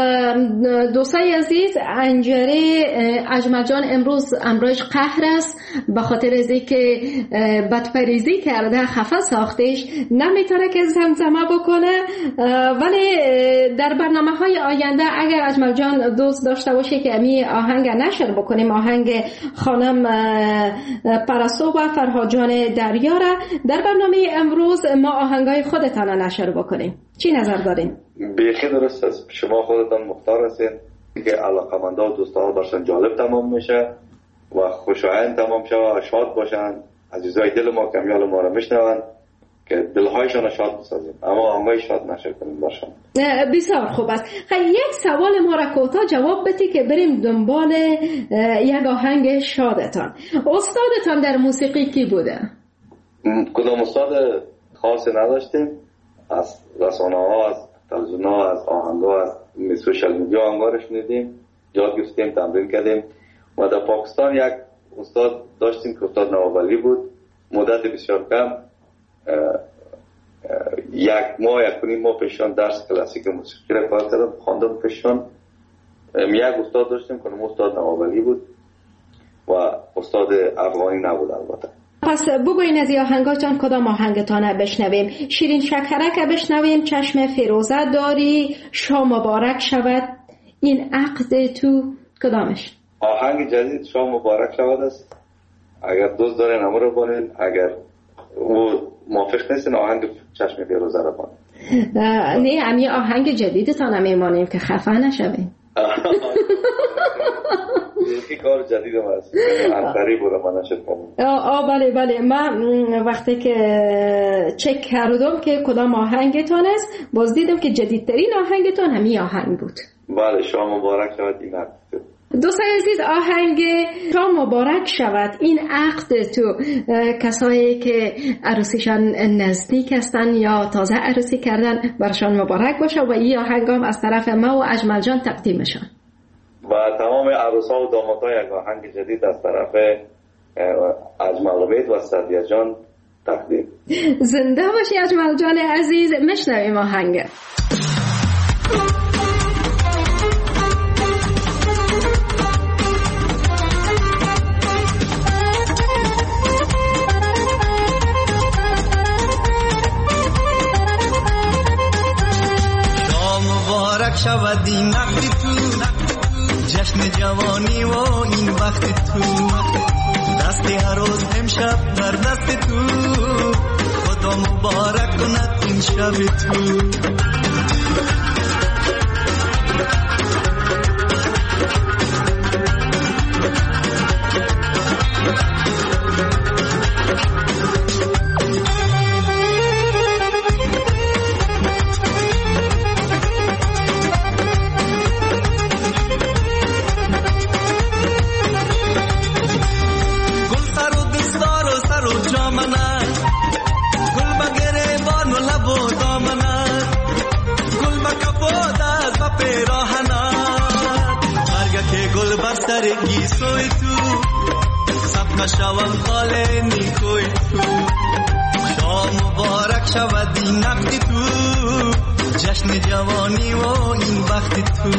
دوستای عزیز، انجره اجمل جان امروز امروز قهر است به خاطر از اینکه بدپریزی کرده، خفه ساختش، نمیتونه که زمزمه بکنه. ولی در برنامه‌های آینده اگر اجمل جان دوست داشته باشه که امی آهنگ نشر بکنیم، آهنگ خانم پرستو و فرهاد جان دریا را در برنامه امروز ما آهنگای خودتان نشر بکنیم، چی نظر دارین؟ بیخی درست است، شما خودتان مختار هستین که علاقمندا و دوستا برشان جالب تمام میشه و خوشایند تمام شه و شاد باشن، عزیزای دل ما کمیال ما رو میشنون که دلهایشان شاد بسازیم، اما آهنگای شاد نشه کنیم برشان. بسیار خوب است. خیلی یک سوال ما را کوتاه جواب بدی که بریم دنبال یک آهنگ شادتان. استادتان در موسیقی کی بوده؟ کدام استاد خاصی نداشتیم، از رسانه ها، از تلویزیون ها، از آهنگ ها، از سوشال میدیا آهنگا رو شنیدیم، یاد گرفتیم، تمرین کردیم. و در پاکستان یک استاد داشتیم که استاد نوابلی بود، مدت بسیار کم، یک ماه یک کنیم ما پیشان درس کلاسیک موسیقی را کار کردم، خواندم پیشان. یک استاد داشتیم که استاد نوابلی بود و استاد افغانی نبود البته. پس بگوین از این آهنگاتان کدام آهنگتان بشنویم؟ شیرین شکرک بشنویم، چشم فیروزه داری، شام مبارک شود، این عقد تو، کدامش؟ آهنگ جدید شام مبارک شود است. اگر دوست دارین همه رو بانین، اگر او موافق نیستین آهنگ چشم فیروزه رو بانین. نه، امی آهنگ جدیدتان میمانیم که خفه نشویم. یکی کار جدید هم هست، انتری بوده من نشد کنم. آه بله بله، من وقتی که چک کردم که کدام آهنگتان است، باز دیدم که جدیدترین آهنگتان همین آهنگ بود. بله، شام مبارک شود این عقد. دوستان عزیز، آهنگ شام مبارک شود این عقد تو، کسایی که عروسیشان نزدیک هستن یا تازه عروسی کردن برشان مبارک باشه و این آهنگ هم از طرف ما و اجمل جان تقدیمشان و تمام عروسا و دامادها یک آهنگ جدید از طرف اجمل امید و سعدیه جان تقدیم. زنده باشی اجمل جان عزیز. میشنویم آهنگ. شود این نقد تو جشن جوانی و این وقت تو دست هر روز امشب در دست تو خدا مبارک کند این شب تو سرگی سوی تو سب نشوم خاله نیکوی تو شام مبارک شود این نقد تو جشن جوانی و این وقت تو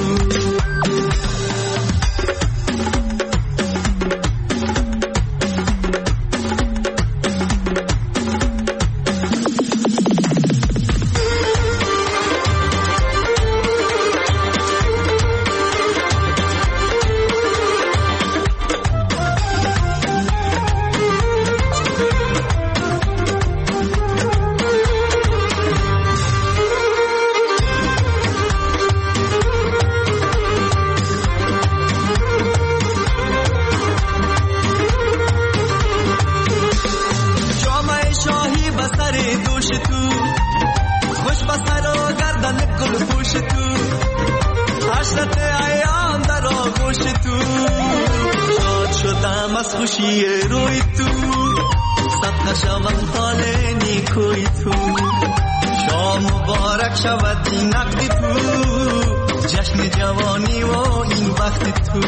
خوشی روی تو صد نشوم حال نیکوی تو شام مبارک شود این نقد تو جشن جوانی و این وقت تو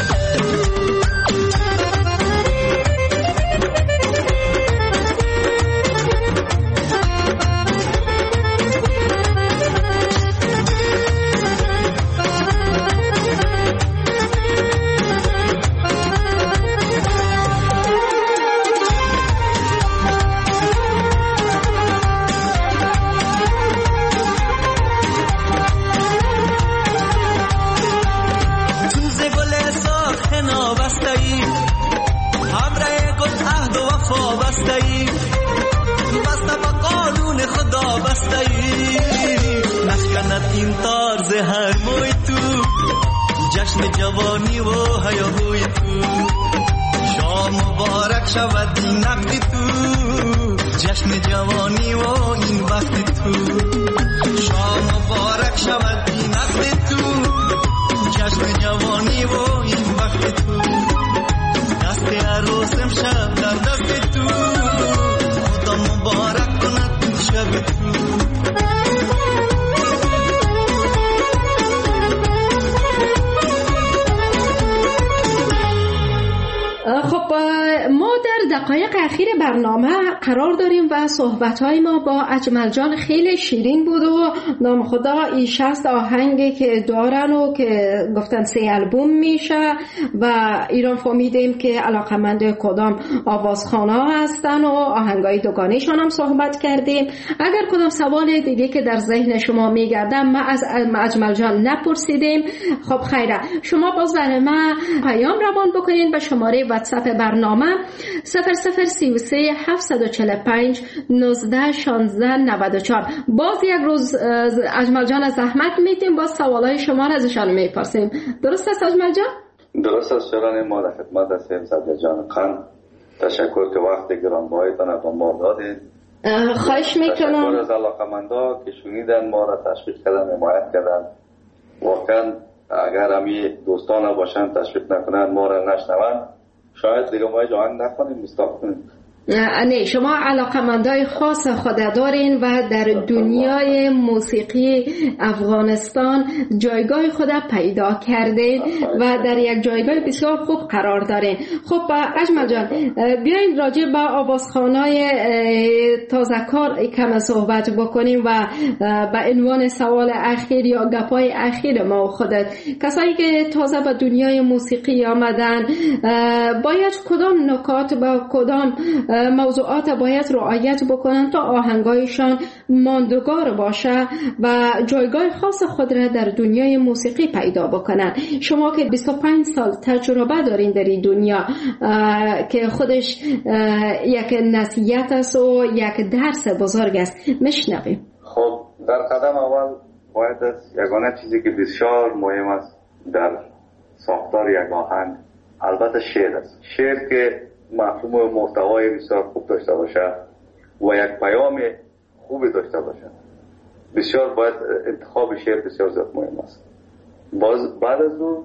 این طرز هر موی تو جشن جوانی و هیاهوی تو شام مبارک شود این نقد تو جشن جوانی و این وقت تو شام مبارک شود این نقد تو جشن جوانی و این وقت تو دست عروس امشب در دست تو خدا مبارک کند این شب تو خب ما در دقایق اخیر برنامه قرار داریم و صحبت‌های ما با اجمل جان خیلی شیرین بود و نام خدا این شصت آهنگی که دارن و که گفتن سه البوم میشه و ایران فهمیدیم که علاقمند کدام آوازخوان‌ها هستن و آهنگای دوگانه‌شان هم صحبت کردیم. اگر کدام سوال دیگه که در ذهن شما میگردم ما از اجمل جان نپرسیدیم، خب خیره شما باز برای ما پیام روان بکنین به شماره واتساپ برنامه صفر صفر سی و سه هفتصد و چهل و پنج نوزده شانزده نود و چهار. باز یک روز اجمل جان از زحمت میتیم باز سوالای شما را ازشان میپرسیم. درست است اجمل جان؟ درست است شران ما در خدمت هستیم. سعدیه جان خان تشکر که وقت گرانبهایتان به ما دادید. خواهش میکنم. تشکر از علاقمندا که شنیدن ما را تشویق کردن حمایت کردن. واقعا اگر همی دوستان باشن تشویق نکنن ما را نشنون شاید دیگه ما جان نخونیم مستاق کنیم نه، شما علاقمندای خاص خود دارین و در دنیای موسیقی افغانستان جایگاه خود پیدا کردین و در یک جایگاه بسیار خوب قرار دارین. خب اجمل جان، بیاین راجع به آوازخوانای تازه کار کم صحبت بکنیم و به عنوان سوال اخیر یا گپای اخیر ما و خودت، کسایی که تازه به دنیای موسیقی آمدن باید کدام نکات با کدام موضوعات باید رعایت بکنن تا آهنگایشان ماندگار باشه و جایگاه خاص خود را در دنیای موسیقی پیدا بکنن؟ شما که بیست و پنج سال تجربه دارین در این دنیا که خودش یک نصیحت است و یک درس بزرگ است، میشنویم. خب در قدم اول باید از یگانه چیزی که بسیار مهم است در ساختار یک آهنگ البته شعر است. شعر که مفهوم و محتوای بسیار خوب داشته باشه و یک پیام خوبی داشته باشه، بسیار باید انتخاب شعر بسیار زیاد مهم است. باز بعد از اون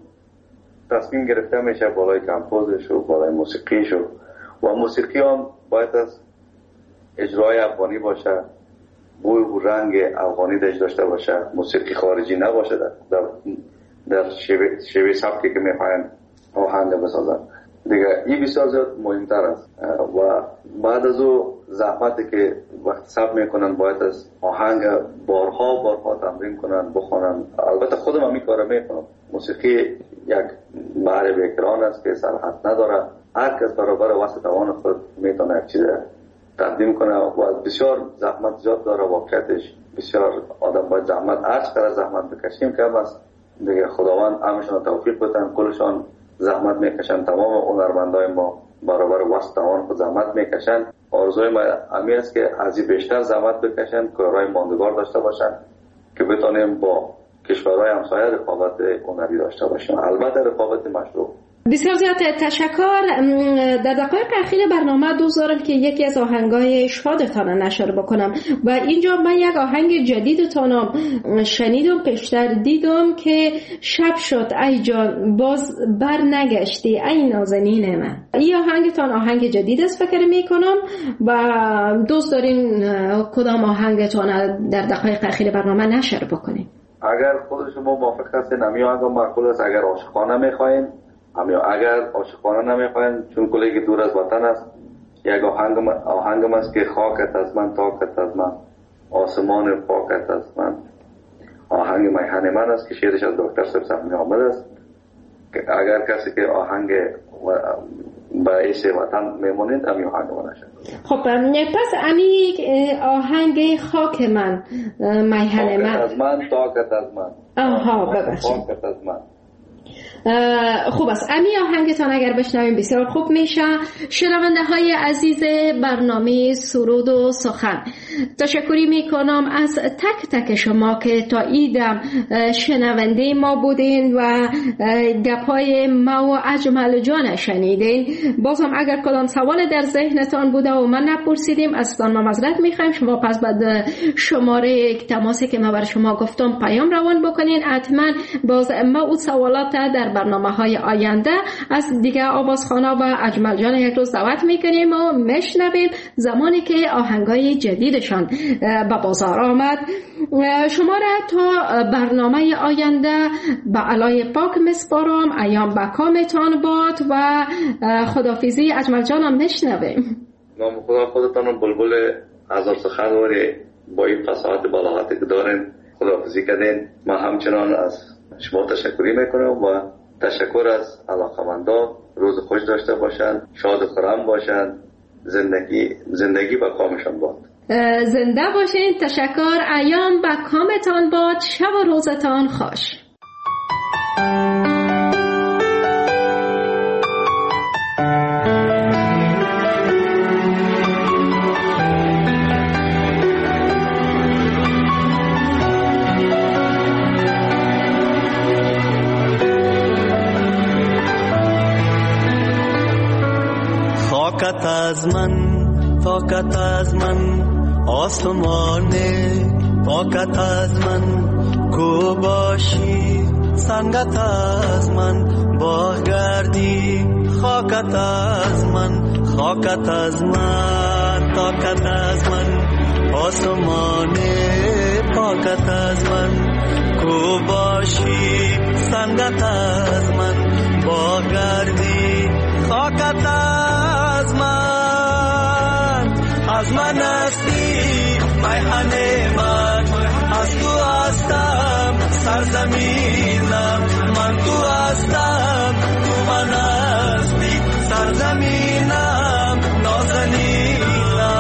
تصمیم گرفته میشه بالای کمپوزش و بالای موسیقیش و موسیقی هم باید از اجرای افغانی باشه، بوی و رنگ افغانی داشته باشه، موسیقی خارجی نباشه، در در, در شیوه, شیوه سبکی که میخواین آهنگ بسازن دیگه. این بسیار زیاد مهمتر است و بعد از او زحمتی که وقت ثبت میکنن باید از آهنگ بارها بارها تمرین کنن، بخونن. البته خودم هم این کارو میکنم. موسیقی یک بحر بیکران است که سرحد نداره، هر کس برابر وسط توان خود میتونه یک چیز تقدیم کنه و بسیار زحمت زیاد داره. واقعیتش بسیار آدم باید زحمت، هر چقدر زحمت بکشیم کم است دیگه. خداوند همشون توفیق بدن، کلشان زحمت میکشن. تمام هنرمندای ما برابر وسط توان خود زحمت میکشن. آرزوی ما همین است که از این بیشتر زحمت بکشن، کارهای ماندگار داشته باشن که بتونیم با کشورهای همسایه رقابت هنری داشته باشیم، البته رقابت مشروع. بسیار زیاد تشکر. در دقایق اخیر برنامه دوست دارم که یکی از آهنگای شادتان نشر بکنم و اینجا من یک آهنگ جدیدتان شنیدم، پیشتر دیدم که شب شد ای جان باز بر نگشتی ای نازنین من. این آهنگتان آهنگ جدید است فکر میکنم و دوست دارین کدام آهنگتان در دقایق اخیر برنامه نشر بکنیم؟ اگر خود شما موافق هستین همین آهنگ معقول است. اگر عاشقانه میخواین همین، اگر عاشقانه نمیخواین چون کلی که دور از وطن است، یک آهنگ آهنگم است که خاکت از من تاکت از من آسمان پاکت از من. آهنگ میهن من است که شعرش از دکتر سبزمی آمد است. اگر کسی که آهنگ به ایش وطن میمونید همین آهنگ من نشد. خب پس امی آهنگ خاک من میهن من از من تاکت از من. آها ببخشید خاکت از من. خوب است. امی آهنگتان اگر بشنویم بسیار خوب میشه. شنونده های عزیز برنامه سرود و سخن، تشکری میکنم از تک تک شما که تا ایدم شنونده ما بودین و گپای ما و اجمل جان شنیدین. بازم اگر کدام سوال در ذهنتان بوده و من نپرسیدیم ازتان ما معذرت میخوایم. شما پس بعد شماره تماسی که ما بر شما گفتم پیام روان بکنین. حتما باز ما اون سوالات در برنامه های آینده از دیگه آوازخوانا و اجمل جان یک روز دعوت میکنیم و میشنویم زمانی که آهنگای جدیدشان به بازار آمد. شما را تا برنامه آینده به علای پاک مسپارم. ایام بکامتان باد و خدافیزی اجمل جانم میشنویم. نام خدا خودتان بلبل هزار سخنوری با این فصاحت بلاغتی که دارین خدافیزی کردین. من همچنان از شما تشکری میکنم و تشکر از علاقمندان. روز خوش داشته باشن، شاد و خرم باشن، زندگی زندگی با کامشان باد. زنده باشین. تشکر. ایام با کامتان باد. شب و روزتان خوش. طاقت از من طاقت از من آسمان، طاقت از من کو باشی سنگت از من باغ گردی. خاکت از من خاکت از من، طاقت از من، آسمان پاکت از من، کو باشی سنگت از من، با گردی خاکت از من. از من هستی میهن من، از تو هستم سرزمینم، من تو هستم تو من هستی سرزمینم نازنینم.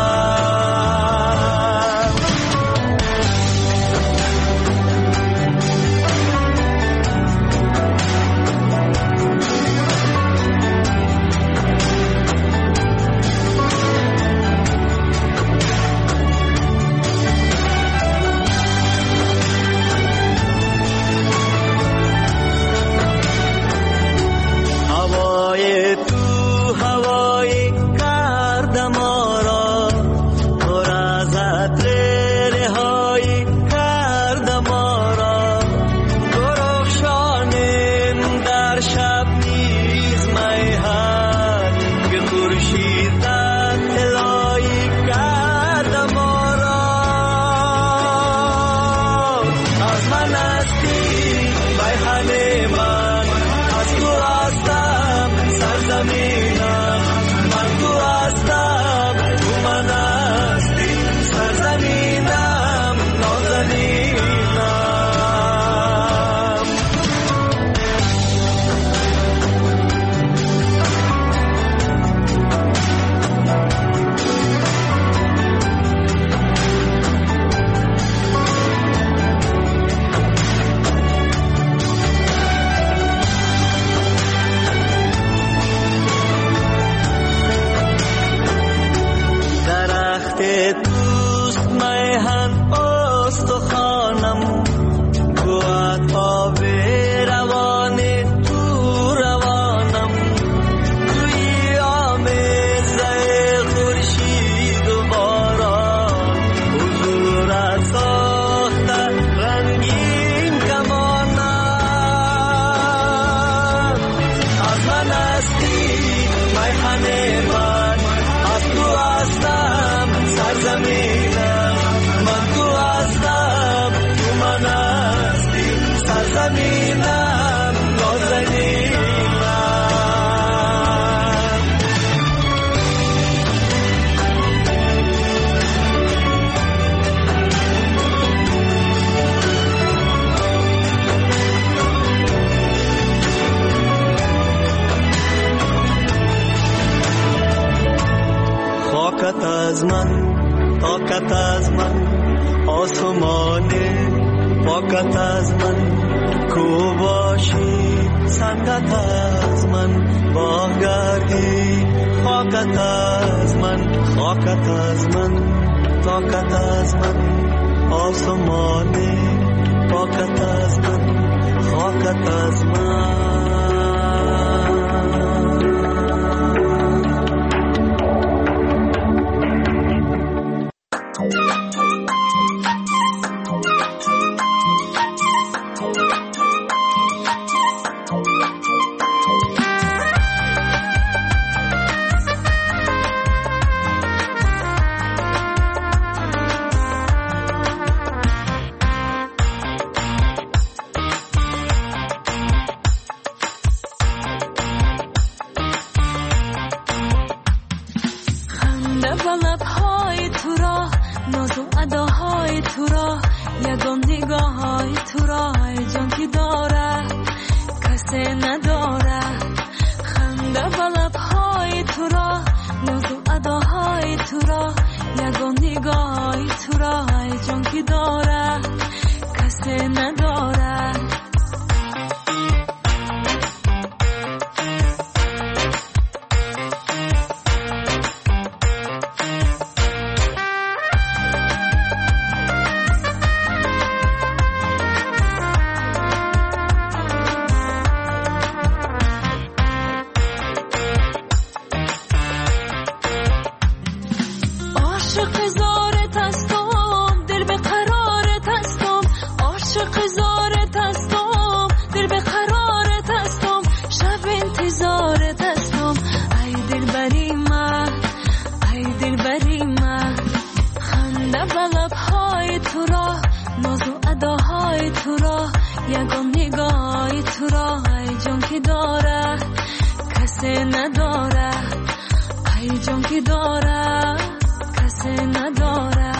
خاکت از من، طاقت از من، آسمان پاکت از من، کو باشی سنگت از من، با گردی خاکت از من، خاکت از من، طاقت از من، آسمان پاکت از من، خاکت از من. عاشق زارت هستم، دل به قرارت هستم، عاشق زارت هستم. یگان نگاهی تو را ای جان که داره کسی نداره ای جان که داره کسی نداره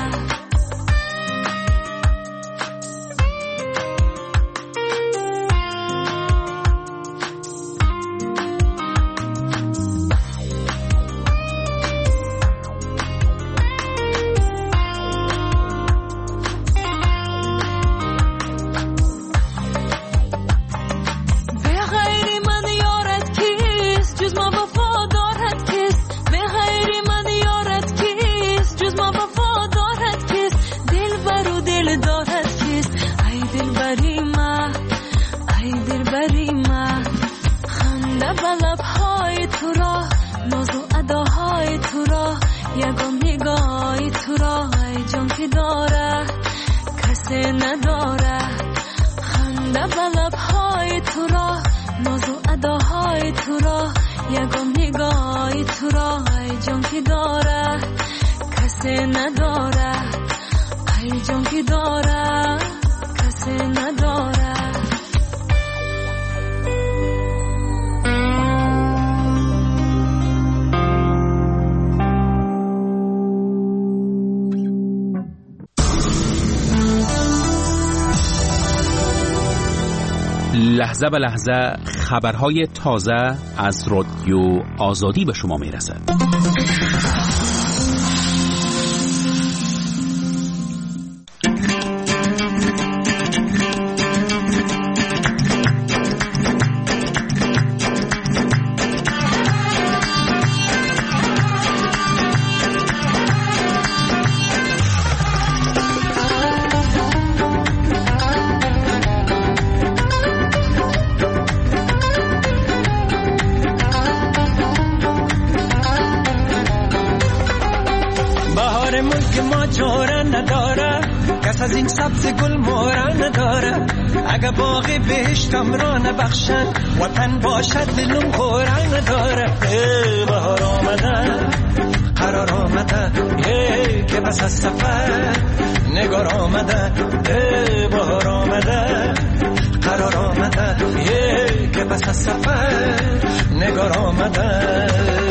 یگان نگاهی تو را ای جان که داره کسی نداره خنده به لبهای تو را ناز و اداهای تو را یگان نگاهی تو را ای جان که داره کسی نداره ای جان که داره کسی نداره لحظه به لحظه خبرهای تازه از رادیو آزادی به شما میرسد. از این سبز گل مورا نداره اگه باقی بهشتم را نبخشن وطن باشد دلم خورا نداره بهار آمده قرار آمده که بس از سفر نگار آمده بهار آمده قرار آمده که بس از سفر نگار آمده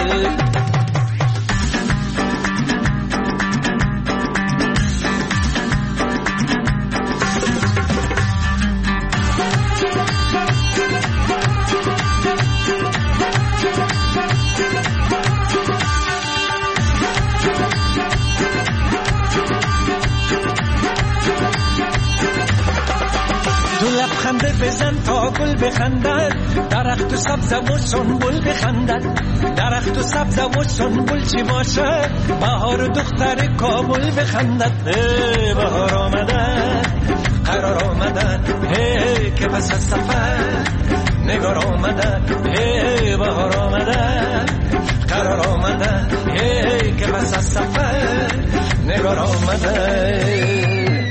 لبخنده بزن تا گل بخندد درخت و سبز و سنبل بخندد درخت و سبز و سنبل چی باشه بهار و دختر کابل بخندد بهار آمده قرار آمده که پس از سفر نگار آمده بهار آمده قرار آمده که پس از سفر نگار آمده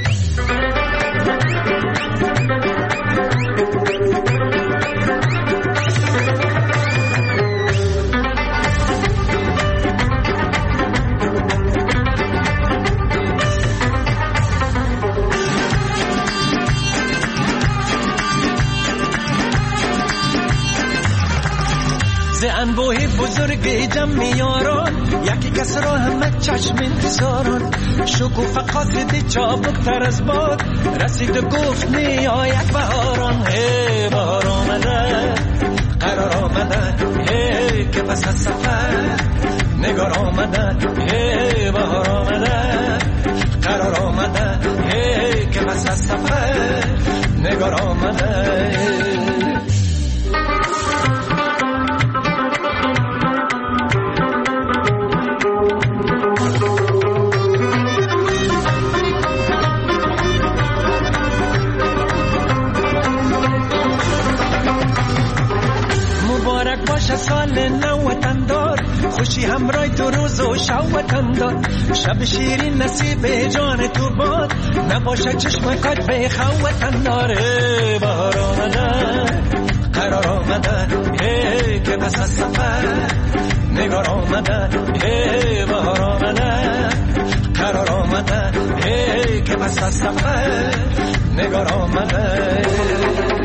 انبوه بزرگ جمع یاران یکی کس را همه چشم انتظاران شکوفه قاصد چابکتر از باد رسید و گفت نیاید بهاران بهار آمده قرار آمده که پس از سفر نگار آمده بهار آمده قرار آمده که پس از سفر نگار آمده سال نو وطندار خوشی همراه تو روز و شب وطندار شب شیرین نصیب جان تو باد نباشه چشم کات به خو وطندار بهار آمده قرار آمده که پس از سفر نگار آمده بهار آمده قرار آمده که پس از سفر نگار آمده